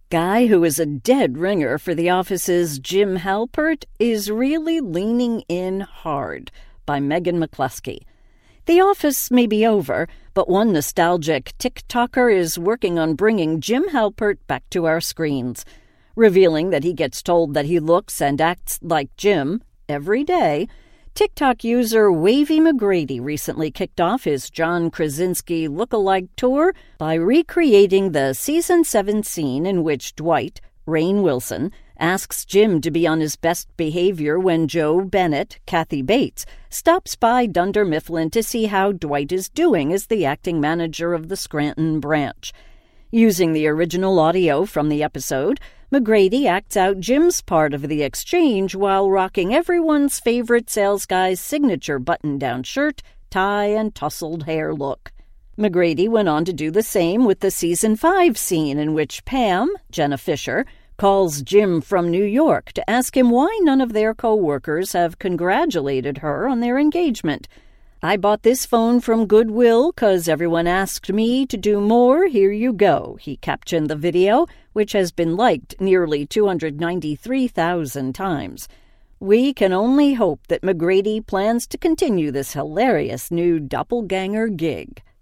Guy who is a dead ringer for The Office's Jim Halpert is really leaning in hard, by Megan McCluskey. The Office may be over, but one nostalgic TikToker is working on bringing Jim Halpert back to our screens, revealing that he gets told that he looks and acts like Jim every day. TikTok user Wavy McGrady recently kicked off his John Krasinski look-alike tour by recreating the Season 7 scene in which Dwight, Rainn Wilson, asks Jim to be on his best behavior when Joe Bennett, Kathy Bates, stops by Dunder Mifflin to see how Dwight is doing as the acting manager of the Scranton branch. Using the original audio from the episode, McGrady acts out Jim's part of the exchange while rocking everyone's favorite sales guy's signature button-down shirt, tie, and tousled hair look. McGrady went on to do the same with the Season 5 scene in which Pam, Jenna Fisher, calls Jim from New York to ask him why none of their co-workers have congratulated her on their engagement. "I bought this phone from Goodwill 'cause everyone asked me to do more. Here you go," he captioned the video, which has been liked nearly 293,000 times. We can only hope that McGrady plans to continue this hilarious new doppelganger gig.